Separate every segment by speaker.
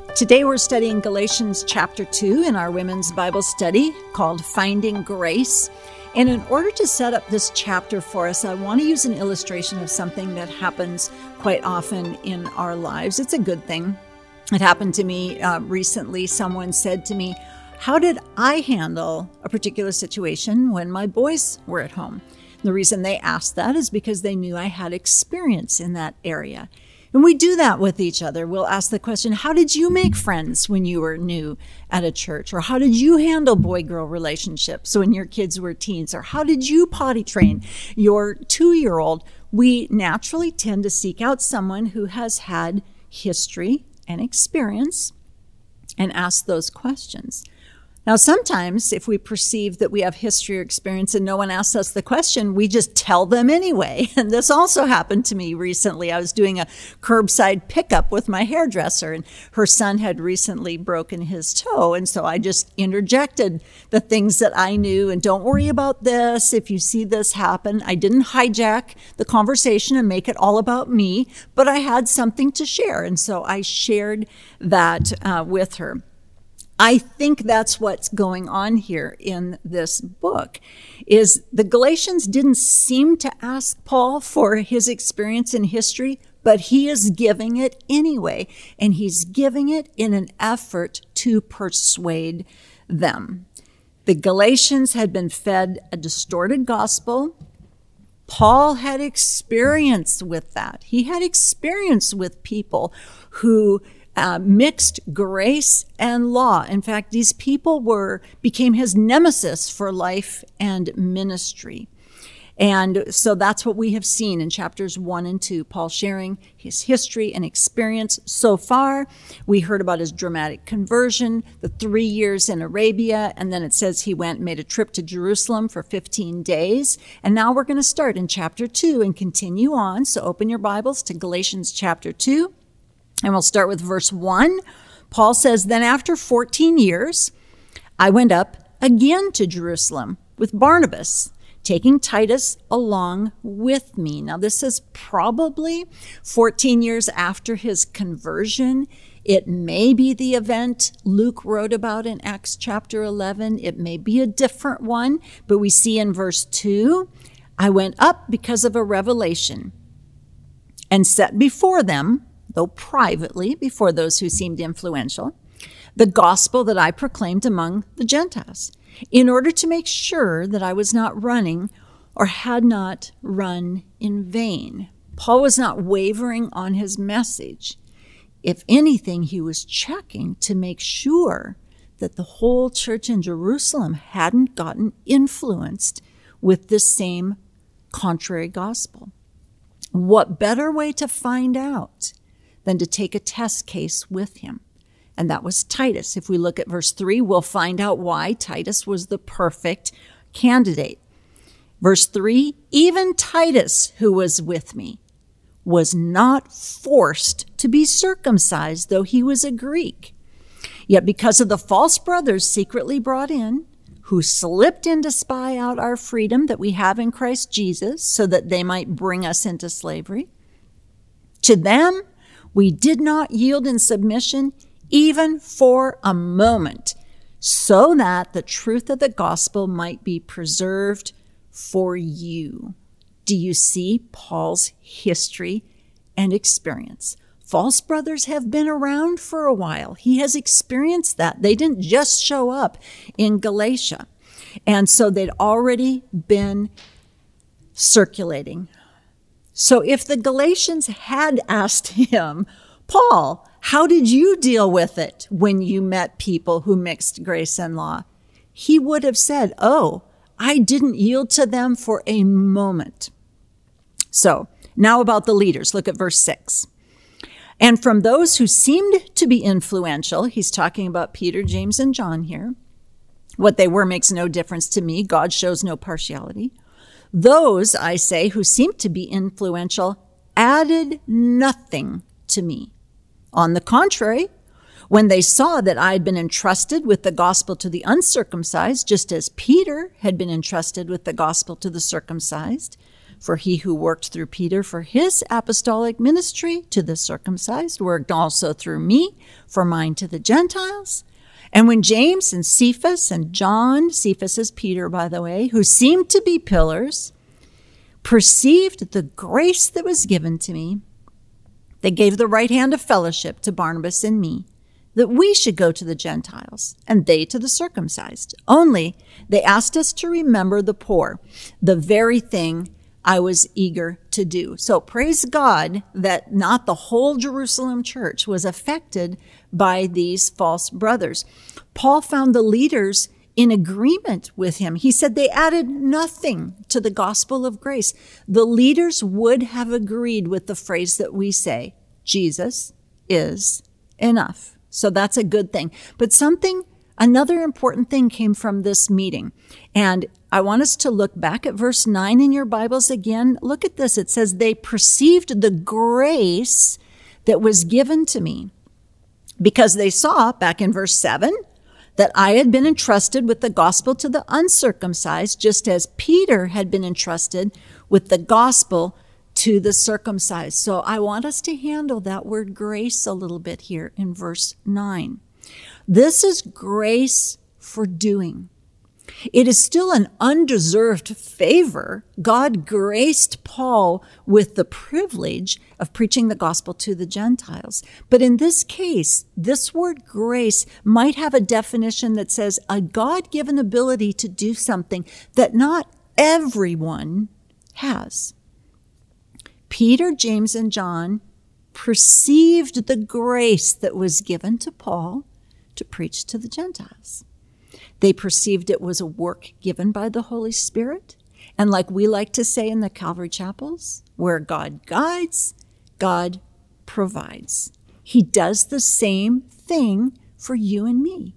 Speaker 1: Today we're studying Galatians chapter 2 in our women's Bible study called Finding Grace. And in order to set up this chapter for us, I want to use an illustration of something that happens quite often in our lives. It's a good thing. It happened to me recently. Someone said to me, how did I handle a particular situation when my boys were at home? The reason they asked that is because they knew I had experience in that area. And we do that with each other. We'll ask the question, how did you make friends when you were new at a church? Or how did you handle boy-girl relationships when your kids were teens? Or how did you potty train your 2-year-old? We naturally tend to seek out someone who has had history and experience and ask those questions. Now, sometimes if we perceive that we have history or experience and no one asks us the question, we just tell them anyway. And this also happened to me recently. I was doing a curbside pickup with my hairdresser, and her son had recently broken his toe. And so I just interjected the things that I knew. And don't worry about this. If you see this happen, I didn't hijack the conversation and make it all about me, but I had something to share. And so I shared that with her. I think that's what's going on here in this book, is the Galatians didn't seem to ask Paul for his experience in history, but he is giving it anyway, and he's giving it in an effort to persuade them. The Galatians had been fed a distorted gospel. Paul had experience with that. He had experience with people who mixed grace and law. In fact, these people became his nemesis for life and ministry. And so that's what we have seen in chapters 1 and 2, Paul sharing his history and experience so far. We heard about his dramatic conversion, the 3 years in Arabia, and then it says he went and made a trip to Jerusalem for 15 days. And now we're going to start in chapter 2 and continue on. So open your Bibles to Galatians chapter 2. And we'll start with verse 1. Paul says, then after 14 years, I went up again to Jerusalem with Barnabas, taking Titus along with me. Now, this is probably 14 years after his conversion. It may be the event Luke wrote about in Acts chapter 11. It may be a different one, but we see in verse 2, I went up because of a revelation and set before them, though privately, before those who seemed influential, the gospel that I proclaimed among the Gentiles, in order to make sure that I was not running or had not run in vain. Paul was not wavering on his message. If anything, he was checking to make sure that the whole church in Jerusalem hadn't gotten influenced with this same contrary gospel. What better way to find out than to take a test case with him? And that was Titus. If we look at verse 3, we'll find out why Titus was the perfect candidate. Verse 3, even Titus, who was with me, was not forced to be circumcised, though he was a Greek. Yet because of the false brothers secretly brought in, who slipped in to spy out our freedom that we have in Christ Jesus, so that they might bring us into slavery, to them we did not yield in submission even for a moment, so that the truth of the gospel might be preserved for you. Do you see Paul's history and experience? False brothers have been around for a while. He has experienced that. They didn't just show up in Galatia. And so they'd already been circulating. So if the Galatians had asked him, Paul, how did you deal with it when you met people who mixed grace and law? He would have said, oh, I didn't yield to them for a moment. So now about the leaders. Look at verse 6. And from those who seemed to be influential, he's talking about Peter, James, and John here. What they were makes no difference to me. God shows no partiality. Those, I say, who seemed to be influential added nothing to me. On the contrary, when they saw that I had been entrusted with the gospel to the uncircumcised, just as Peter had been entrusted with the gospel to the circumcised, For he who worked through Peter for his apostolic ministry to the circumcised worked also through me for mine to the Gentiles. And when James and Cephas and John, Cephas is Peter, by the way, who seemed to be pillars, perceived the grace that was given to me, they gave the right hand of fellowship to Barnabas and me, that we should go to the Gentiles, and they to the circumcised. Only they asked us to remember the poor, the very thing I was eager to do. So praise God that not the whole Jerusalem church was affected by these false brothers. Paul found the leaders in agreement with him. He said they added nothing to the gospel of grace. The leaders would have agreed with the phrase that we say, Jesus is enough. So that's a good thing. But another important thing came from this meeting. And I want us to look back at verse 9 in your Bibles again. Look at this. It says, they perceived the grace that was given to me, because they saw, back in verse 7, that I had been entrusted with the gospel to the uncircumcised, just as Peter had been entrusted with the gospel to the circumcised. So I want us to handle that word grace a little bit here in verse 9. This is grace for doing. It is still an undeserved favor. God graced Paul with the privilege of preaching the gospel to the Gentiles. But in this case, this word grace might have a definition that says a God-given ability to do something that not everyone has. Peter, James, and John perceived the grace that was given to Paul to preach to the Gentiles. They perceived it was a work given by the Holy Spirit. And like we like to say in the Calvary Chapels, where God guides, God provides. He does the same thing for you and me.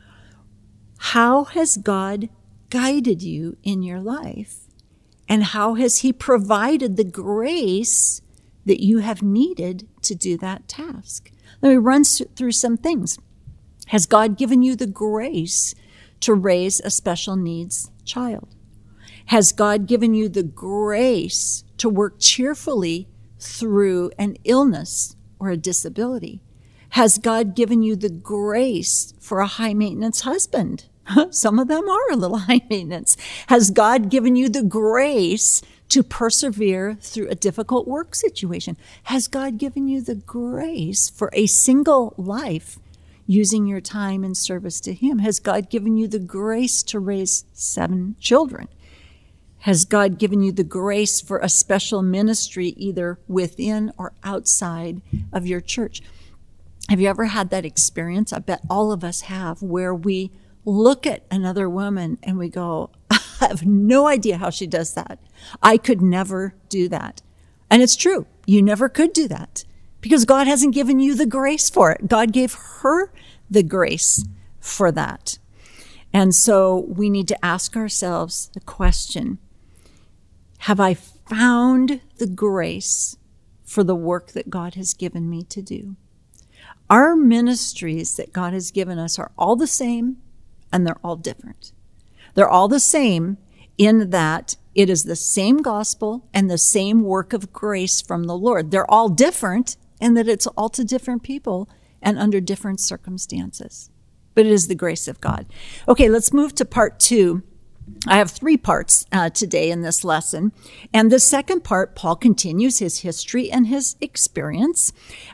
Speaker 1: How has God guided you in your life? And how has he provided the grace that you have needed to do that task? Let me run through some things. Has God given you the grace to raise a special needs child? Has God given you the grace to work cheerfully through an illness or a disability? Has God given you the grace for a high-maintenance husband? Some of them are a little high maintenance. Has God given you the grace to persevere through a difficult work situation? Has God given you the grace for a single life using your time in service to him? Has God given you the grace to raise 7 children? Has God given you the grace for a special ministry either within or outside of your church? Have you ever had that experience? I bet all of us have, where we look at another woman and we go, I have no idea how she does that. I could never do that. And it's true. You never could do that because God hasn't given you the grace for it. God gave her the grace for that. And so we need to ask ourselves the question, have I found the grace for the work that God has given me to do? Our ministries that God has given us are all the same, and they're all different. They're all the same in that it is the same gospel and the same work of grace from the Lord. They're all different in that it's all to different people and under different circumstances. But it is the grace of God. Okay, let's move to part 2. I have 3 parts today in this lesson. And the second part, Paul continues his history and his experience.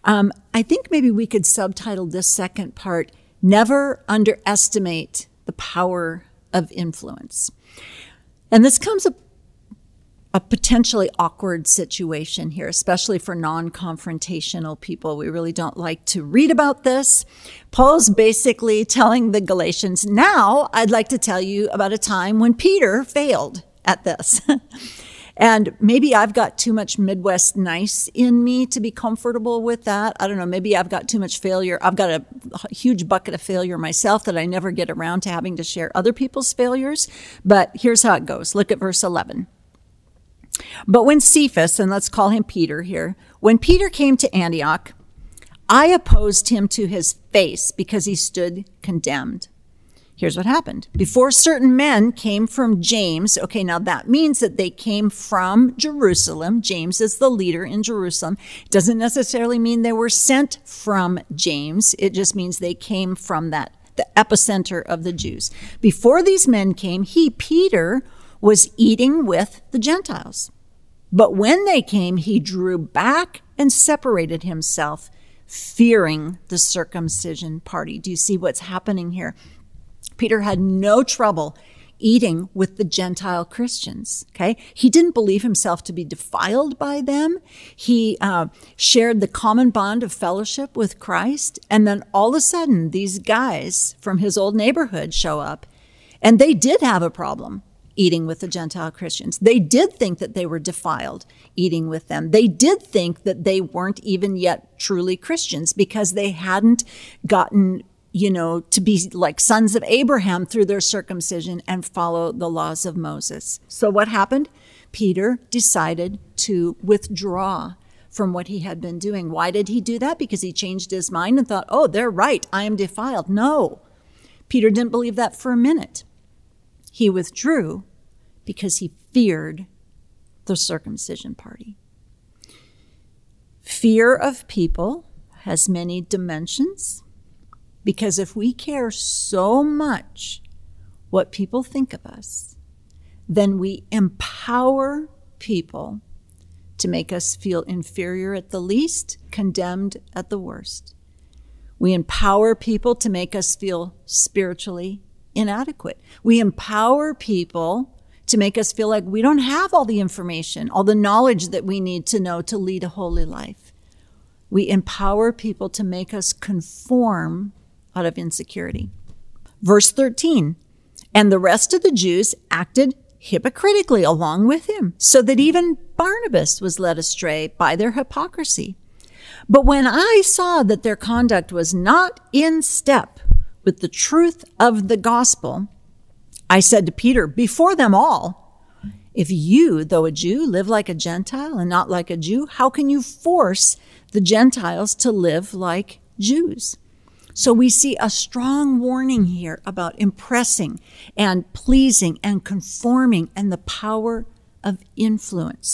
Speaker 1: I think maybe we could subtitle this second part, Never Underestimate the Power of Influence. And this comes a potentially awkward situation here, especially for non-confrontational people. We really don't like to read about this. Paul's basically telling the Galatians, now I'd like to tell you about a time when Peter failed at this. And maybe I've got too much Midwest nice in me to be comfortable with that. I don't know. Maybe I've got too much failure. I've got a huge bucket of failure myself that I never get around to having to share other people's failures. But here's how it goes. Look at verse 11. But when Cephas, and let's call him Peter here, when Peter came to Antioch, I opposed him to his face because he stood condemned. Here's what happened. Before certain men came from James, okay, now that means that they came from Jerusalem. James is the leader in Jerusalem. It doesn't necessarily mean they were sent from James. It just means they came from the epicenter of the Jews. Before these men came, Peter, was eating with the Gentiles. But when they came, he drew back and separated himself, fearing the circumcision party. Do you see what's happening here? Peter had no trouble eating with the Gentile Christians, okay? He didn't believe himself to be defiled by them. He shared the common bond of fellowship with Christ. And then all of a sudden, these guys from his old neighborhood show up, and they did have a problem eating with the Gentile Christians. They did think that they were defiled eating with them. They did think that they weren't even yet truly Christians because they hadn't gotten to be like sons of Abraham through their circumcision and follow the laws of Moses. So what happened? Peter decided to withdraw from what he had been doing. Why did he do that? Because he changed his mind and thought, oh, they're right, I am defiled. No, Peter didn't believe that for a minute. He withdrew because he feared the circumcision party. Fear of people has many dimensions. Because if we care so much what people think of us, then we empower people to make us feel inferior at the least, condemned at the worst. We empower people to make us feel spiritually inadequate. We empower people to make us feel like we don't have all the information, all the knowledge that we need to know to lead a holy life. We empower people to make us conform out of insecurity. Verse 13, and the rest of the Jews acted hypocritically along with him, so that even Barnabas was led astray by their hypocrisy. But when I saw that their conduct was not in step with the truth of the gospel, I said to Peter, before them all, if you, though a Jew, live like a Gentile and not like a Jew, how can you force the Gentiles to live like Jews? So we see a strong warning here about impressing and pleasing and conforming and the power of influence.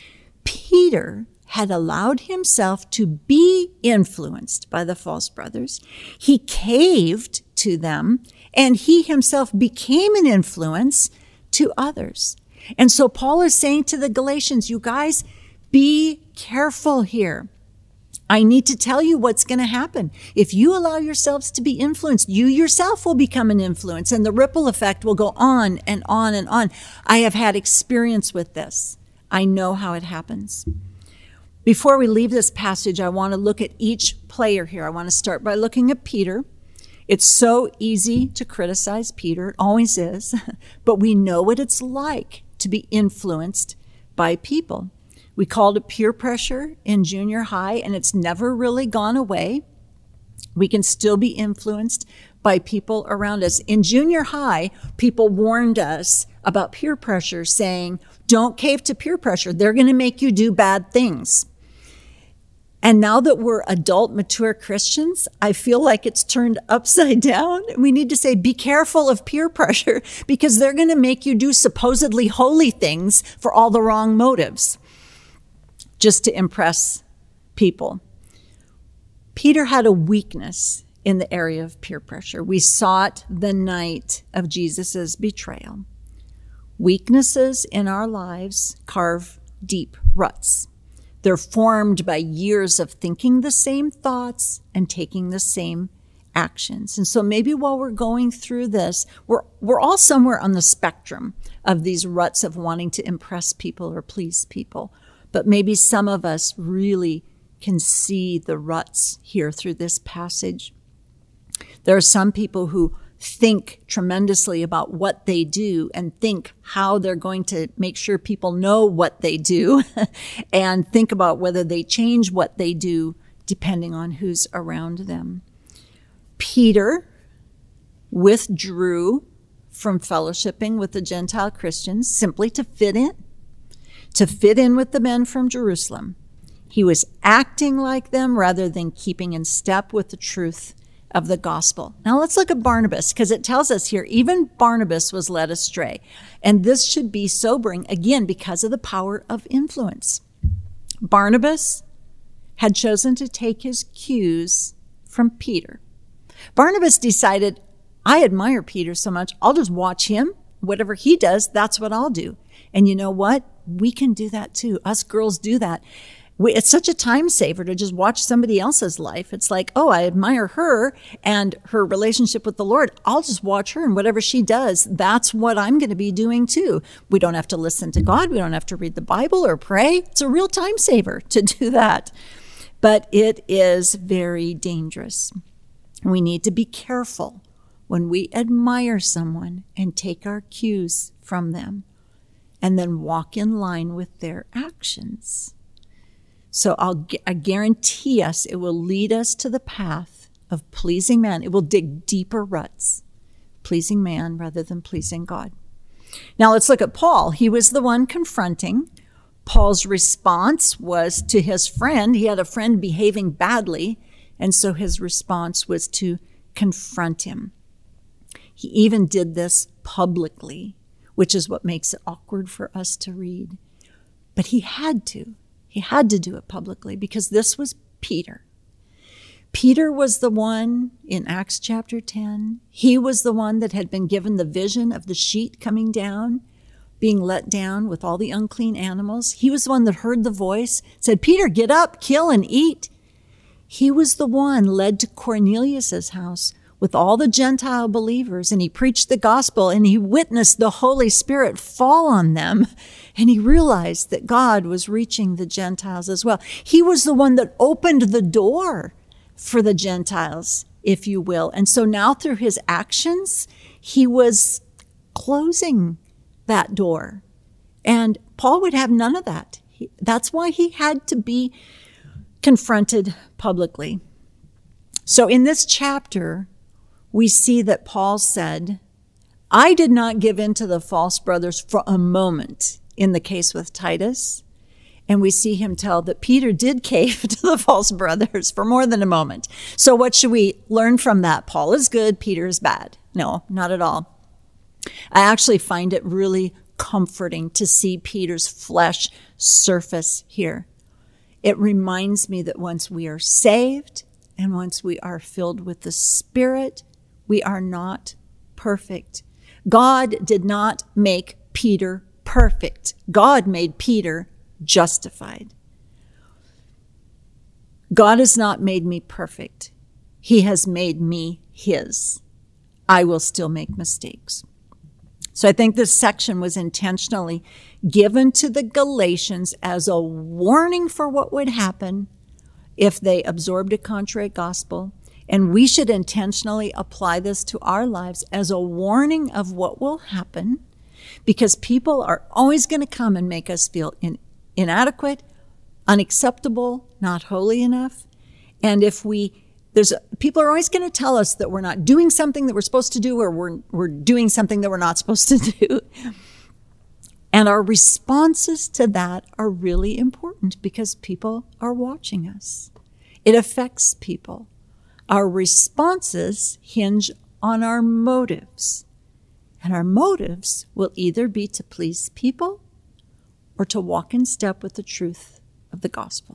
Speaker 1: Peter had allowed himself to be influenced by the false brothers. He caved to them, and he himself became an influence to others. And so Paul is saying to the Galatians, you guys, be careful here. I need to tell you what's going to happen. If you allow yourselves to be influenced, you yourself will become an influence, and the ripple effect will go on and on and on. I have had experience with this. I know how it happens. Before we leave this passage, I want to look at each player here. I want to start by looking at Peter. It's so easy to criticize Peter. It always is. But we know what it's like to be influenced by people. We called it peer pressure in junior high, and it's never really gone away. We can still be influenced by people around us. In junior high, people warned us about peer pressure, saying, don't cave to peer pressure. They're going to make you do bad things. And now that we're adult, mature Christians, I feel like it's turned upside down. We need to say, be careful of peer pressure, because they're going to make you do supposedly holy things for all the wrong motives, just to impress people. Peter had a weakness in the area of peer pressure. We saw it the night of Jesus' betrayal. Weaknesses in our lives carve deep ruts. They're formed by years of thinking the same thoughts and taking the same actions. And so maybe while we're going through this, we're all somewhere on the spectrum of these ruts of wanting to impress people or please people. But maybe some of us really can see the ruts here through this passage. There are some people who think tremendously about what they do and think how they're going to make sure people know what they do and think about whether they change what they do depending on who's around them. Peter withdrew from fellowshipping with the Gentile Christians simply to fit in with the men from Jerusalem. He was acting like them rather than keeping in step with the truth of the gospel. Now let's look at Barnabas, because it tells us here, even Barnabas was led astray. And this should be sobering, again, because of the power of influence. Barnabas had chosen to take his cues from Peter. Barnabas decided, I admire Peter so much, I'll just watch him. Whatever he does, that's what I'll do. And you know what? We can do that too. Us girls do that. It's such a time saver to just watch somebody else's life. It's like, oh, I admire her and her relationship with the Lord. I'll just watch her, and whatever she does, that's what I'm going to be doing too. We don't have to listen to God. We don't have to read the Bible or pray. It's a real time saver to do that. But it is very dangerous. We need to be careful when we admire someone and take our cues from them and then walk in line with their actions. So I guarantee us it will lead us to the path of pleasing man. It will dig deeper ruts, pleasing man rather than pleasing God. Now let's look at Paul. He was the one confronting. Paul's response was to his friend. He had a friend behaving badly, and so his response was to confront him. He even did this publicly, which is what makes it awkward for us to read. But he had to. He had to do it publicly because this was Peter. Peter was the one in Acts chapter 10. He was the one that had been given the vision of the sheet coming down, being let down with all the unclean animals. He was the one that heard the voice, said, Peter, get up, kill and eat. He was the one led to Cornelius's house with all the Gentile believers, and he preached the gospel, and he witnessed the Holy Spirit fall on them, and he realized that God was reaching the Gentiles as well. He was the one that opened the door for the Gentiles, if you will. And so now through his actions, he was closing that door. And Paul would have none of that. That's why he had to be confronted publicly. So in this chapter, we see that Paul said, I did not give in to the false brothers for a moment in the case with Titus. And we see him tell that Peter did cave to the false brothers for more than a moment. So what should we learn from that? Paul is good, Peter is bad. No, not at all. I actually find it really comforting to see Peter's flesh surface here. It reminds me that once we are saved and once we are filled with the Spirit, we are not perfect. God did not make Peter perfect. God made Peter justified. God has not made me perfect. He has made me his. I will still make mistakes. So I think this section was intentionally given to the Galatians as a warning for what would happen if they absorbed a contrary gospel. And we should intentionally apply this to our lives as a warning of what will happen, because people are always going to come and make us feel inadequate, unacceptable, not holy enough. And if people are always going to tell us that we're not doing something that we're supposed to do, or we're doing something that we're not supposed to do. And our responses to that are really important because people are watching us. It affects people. Our responses hinge on our motives. And our motives will either be to please people or to walk in step with the truth of the gospel.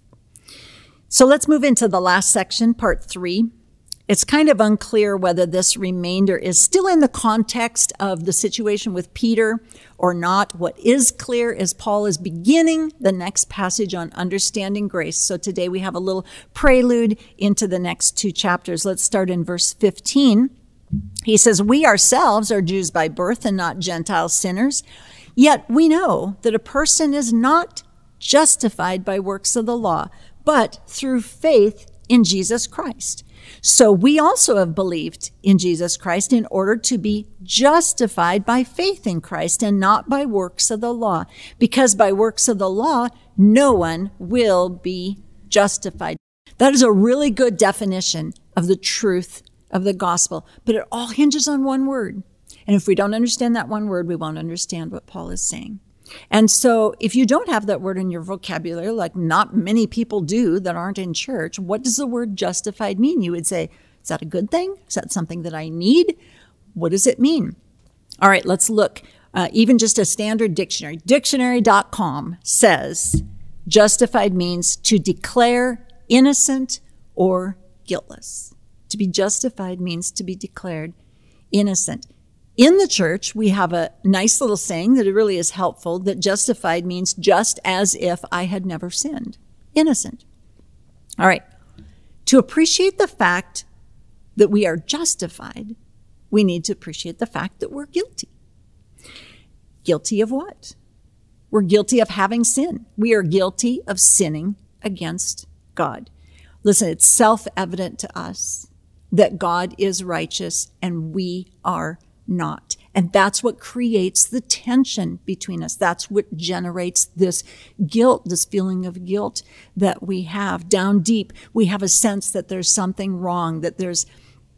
Speaker 1: So let's move into the last section, part 3. It's kind of unclear whether this remainder is still in the context of the situation with Peter or not. What is clear is Paul is beginning the next passage on understanding grace. So today we have a little prelude into the next 2 chapters. Let's start in verse 15. He says, we ourselves are Jews by birth and not Gentile sinners. Yet we know that a person is not justified by works of the law, but through faith in Jesus Christ. So we also have believed in Jesus Christ in order to be justified by faith in Christ and not by works of the law, because by works of the law, no one will be justified. That is a really good definition of the truth of the gospel, but it all hinges on one word. And if we don't understand that one word, we won't understand what Paul is saying. And so if you don't have that word in your vocabulary, like not many people do that aren't in church, what does the word justified mean? You would say, Is that a good thing? Is that something that I need? What does it mean? All right, let's look. Even just a standard dictionary. Dictionary.com says justified means to declare innocent or guiltless. To be justified means to be declared innocent. In the church, we have a nice little saying that it really is helpful, that justified means just as if I had never sinned. Innocent. All right. To appreciate the fact that we are justified, we need to appreciate the fact that we're guilty. Guilty of what? We're guilty of having sin. We are guilty of sinning against God. Listen, it's self-evident to us that God is righteous and we are not. And that's what creates the tension between us. That's what generates this guilt, this feeling of guilt that we have. Down deep, we have a sense that there's something wrong, that there's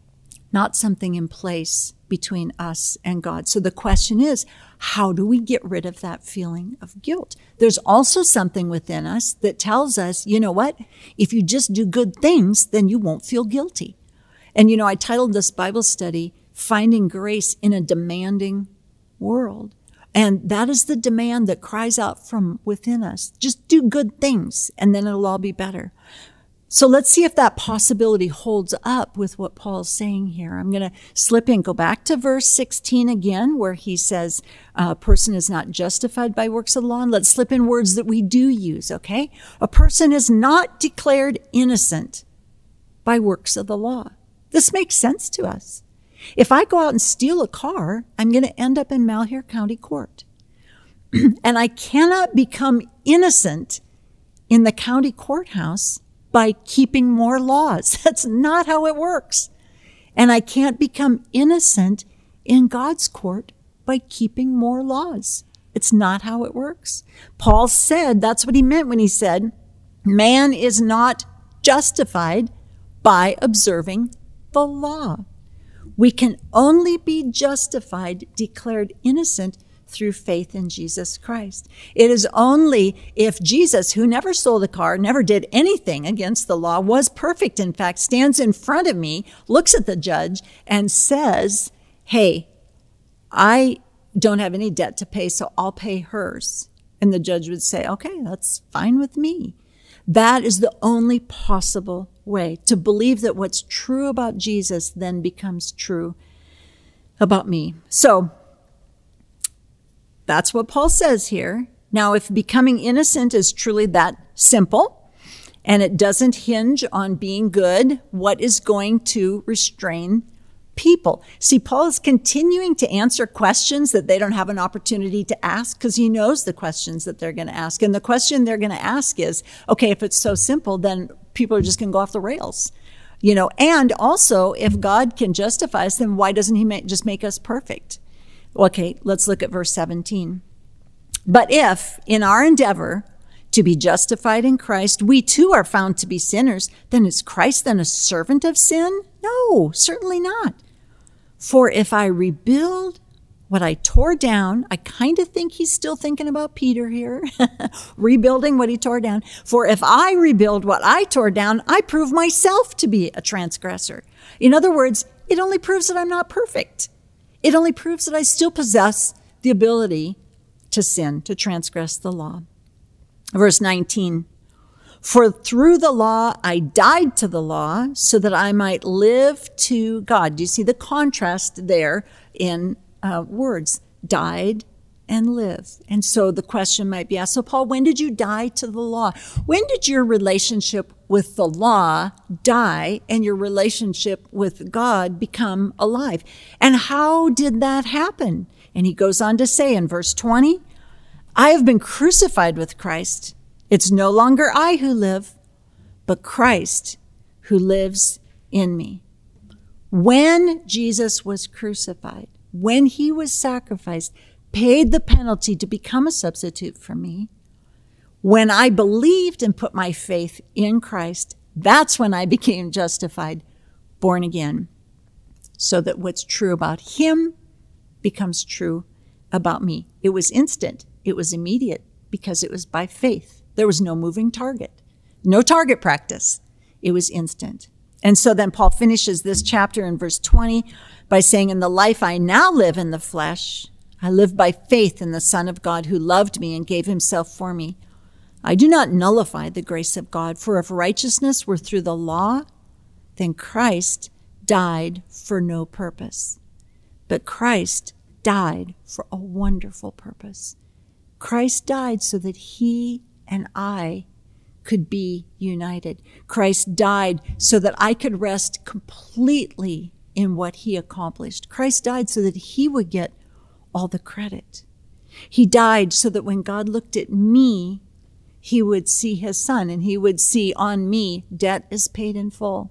Speaker 1: not something in place between us and God. So the question is, how do we get rid of that feeling of guilt? There's also something within us that tells us, you know what? If you just do good things, then you won't feel guilty. And, I titled this Bible study, Finding Grace in a Demanding World. And that is the demand that cries out from within us. Just do good things, and then it'll all be better. So let's see if that possibility holds up with what Paul's saying here. I'm going to slip in, go back to verse 16 again, where he says, a person is not justified by works of the law. And let's slip in words that we do use, okay? A person is not declared innocent by works of the law. This makes sense to us. If I go out and steal a car, I'm going to end up in Malheur County Court. And I cannot become innocent in the county courthouse by keeping more laws. That's not how it works. And I can't become innocent in God's court by keeping more laws. It's not how it works. Paul said, that's what he meant when he said, man is not justified by observing the law. We can only be justified, declared innocent through faith in Jesus Christ. It is only if Jesus, who never stole a car, never did anything against the law, was perfect, in fact, stands in front of me, looks at the judge, and says, hey, I don't have any debt to pay, so I'll pay hers. And the judge would say, okay, that's fine with me. That is the only possible way to believe that what's true about Jesus then becomes true about me. So that's what Paul says here. Now, if becoming innocent is truly that simple and it doesn't hinge on being good, what is going to restrain people? See, Paul is continuing to answer questions that they don't have an opportunity to ask because he knows the questions that they're going to ask. And the question they're going to ask is, okay, if it's so simple, then people are just going to go off the rails. And also, if God can justify us, then why doesn't he just make us perfect? Okay, let's look at verse 17. But if, in our endeavor to be justified in Christ, we too are found to be sinners, then is Christ then a servant of sin? No, certainly not. For if I rebuild what I tore down, I kind of think he's still thinking about Peter here, rebuilding what he tore down. For if I rebuild what I tore down, I prove myself to be a transgressor. In other words, it only proves that I'm not perfect. It only proves that I still possess the ability to sin, to transgress the law. Verse 19, for through the law I died to the law so that I might live to God. Do you see the contrast there in words? Died and live. And so the question might be asked, so Paul, when did you die to the law? When did your relationship with the law die and your relationship with God become alive? And how did that happen? And he goes on to say in verse 20, I have been crucified with Christ. It's no longer I who live, but Christ who lives in me. When Jesus was crucified, when he was sacrificed, paid the penalty to become a substitute for me, when I believed and put my faith in Christ, that's when I became justified, born again, so that what's true about him becomes true about me. It was instant. It was immediate because it was by faith. There was no moving target, no target practice. It was instant. And so then Paul finishes this chapter in verse 20 by saying, in the life I now live in the flesh, I live by faith in the Son of God who loved me and gave himself for me. I do not nullify the grace of God, for if righteousness were through the law, then Christ died for no purpose. But Christ died for a wonderful purpose. Christ died so that he and I could be united. Christ died so that I could rest completely in what he accomplished. Christ died so that he would get all the credit. He died so that when God looked at me, he would see his son and he would see on me, debt is paid in full.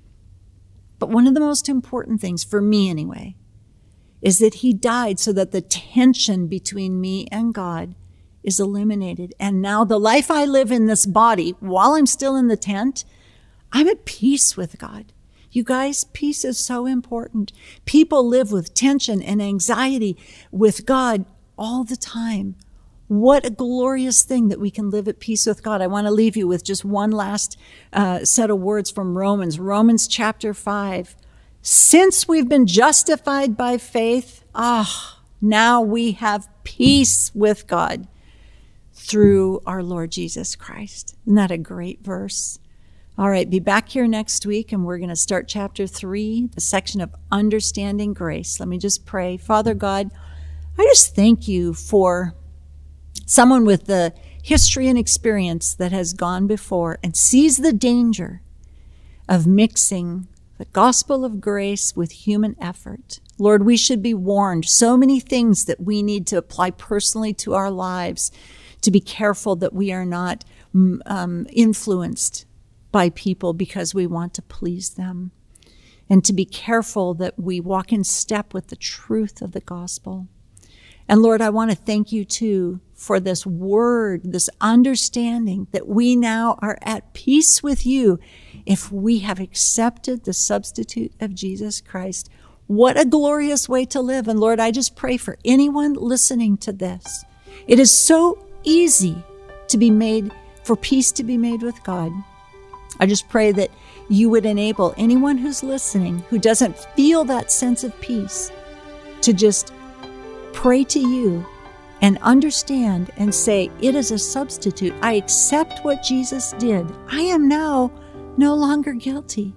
Speaker 1: But one of the most important things, for me anyway, is that he died so that the tension between me and God is eliminated. And now the life I live in this body, while I'm still in the tent, I'm at peace with God. You guys, peace is so important. People live with tension and anxiety with God all the time. What a glorious thing that we can live at peace with God. I want to leave you with just one last set of words from Romans. Romans chapter 5. Since we've been justified by faith, now we have peace with God through our Lord Jesus Christ. Isn't that a great verse? All right, be back here next week, and we're going to start chapter 3, the section of understanding grace. Let me just pray. Father God, I just thank you for someone with the history and experience that has gone before and sees the danger of mixing the gospel of grace with human effort. Lord, we should be warned. So many things that we need to apply personally to our lives, to be careful that we are not influenced by people because we want to please them, and to be careful that we walk in step with the truth of the gospel. And Lord, I want to thank you too for this word, this understanding that we now are at peace with you if we have accepted the substitute of Jesus Christ. What a glorious way to live. And Lord, I just pray for anyone listening to this. It is so easy to be made, for peace to be made with God. I just pray that you would enable anyone who's listening who doesn't feel that sense of peace to just pray to you and understand and say, it is a substitute. I accept what Jesus did. I am now no longer guilty.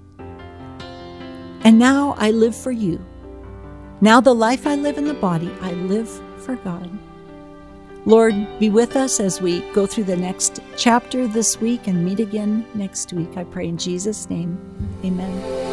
Speaker 1: And now I live for you. Now the life I live in the body, I live for God. Lord, be with us as we go through the next chapter this week and meet again next week. I pray in Jesus' name. Amen.